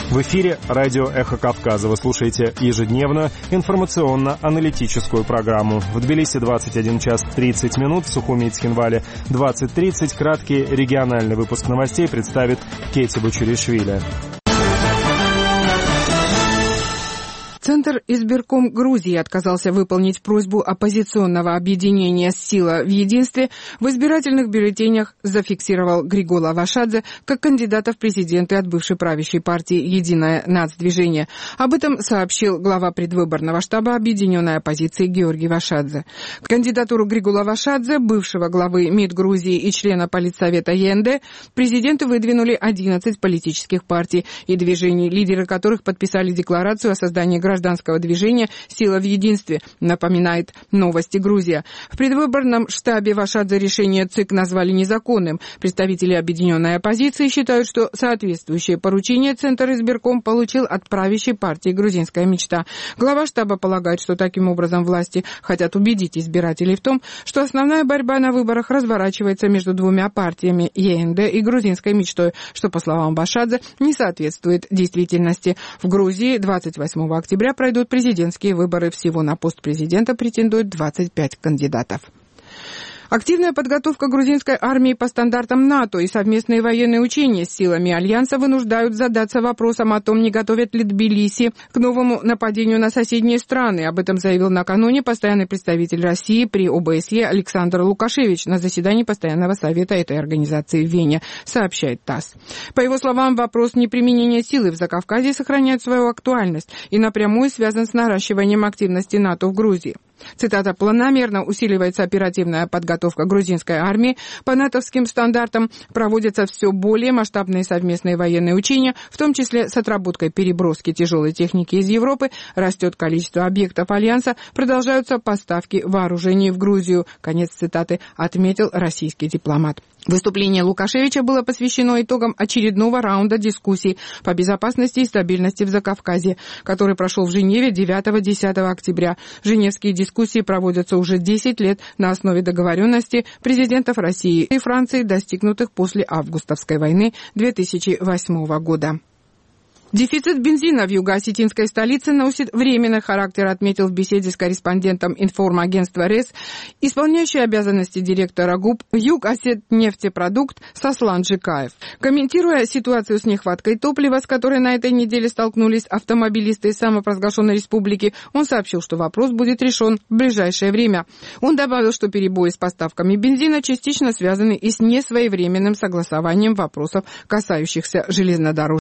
В эфире радио «Эхо Кавказа». Вы слушаете ежедневную информационно-аналитическую программу. В Тбилиси 21 час 30 минут, в Сухуми и Цхинвале 20:30. Краткий региональный выпуск новостей представит Кети Бучуришвили. Центр избирком Грузии отказался выполнить просьбу оппозиционного объединения «Сила в единстве». В избирательных бюллетенях зафиксировал Григола Вашадзе как кандидата в президенты от бывшей правящей партии «Единое нацдвижение». Об этом сообщил глава предвыборного штаба объединенной оппозиции Георгий Вашадзе. Кандидатуру Григола Вашадзе, бывшего главы МИД Грузии и члена Политсовета ЕНД, президенты выдвинули 11 политических партий и движений, лидеры которых подписали декларацию о создании гражданского движения «Сила в единстве», напоминает «Новости Грузия». В предвыборном штабе Вашадзе решение ЦИК назвали незаконным. Представители объединенной оппозиции считают, что соответствующее поручение Центр избирком получил от правящей партии «Грузинская мечта». Глава штаба полагает, что таким образом власти хотят убедить избирателей в том, что основная борьба на выборах разворачивается между двумя партиями ЕНД и «Грузинской мечтой», что, по словам Вашадзе, не соответствует действительности. В Грузии 28 октября пройдут президентские выборы. Всего на пост президента претендуют 25 кандидатов. Активная подготовка грузинской армии по стандартам НАТО и совместные военные учения с силами Альянса вынуждают задаться вопросом о том, не готовят ли Тбилиси к новому нападению на соседние страны. Об этом заявил накануне постоянный представитель России при ОБСЕ Александр Лукашевич на заседании Постоянного совета этой организации в Вене, сообщает ТАСС. По его словам, вопрос неприменения силы в Закавказье сохраняет свою актуальность и напрямую связан с наращиванием активности НАТО в Грузии. Цитата: «Планомерно усиливается оперативная подготовка грузинской армии. По натовским стандартам проводятся все более масштабные совместные военные учения, в том числе с отработкой переброски тяжелой техники из Европы. Растет количество объектов Альянса, продолжаются поставки вооружений в Грузию». Конец цитаты, отметил российский дипломат. Выступление Лукашевича было посвящено итогам очередного раунда дискуссий по безопасности и стабильности в Закавказье, который прошел в Женеве 9-10 октября. Женевские дискуссии проводятся уже 10 лет на основе договоренностей президентов России и Франции, достигнутых после августовской войны 2008 года. Дефицит бензина в юго-осетинской столице носит временный характер, отметил в беседе с корреспондентом информагентства РЕС исполняющий обязанности директора ГУП «Юг-Осет-нефтепродукт» Сослан Джикаев. Комментируя ситуацию с нехваткой топлива, с которой на этой неделе столкнулись автомобилисты из самопровозглашенной республики, он сообщил, что вопрос будет решен в ближайшее время. Он добавил, что перебои с поставками бензина частично связаны и с несвоевременным согласованием вопросов, касающихся железнодорожных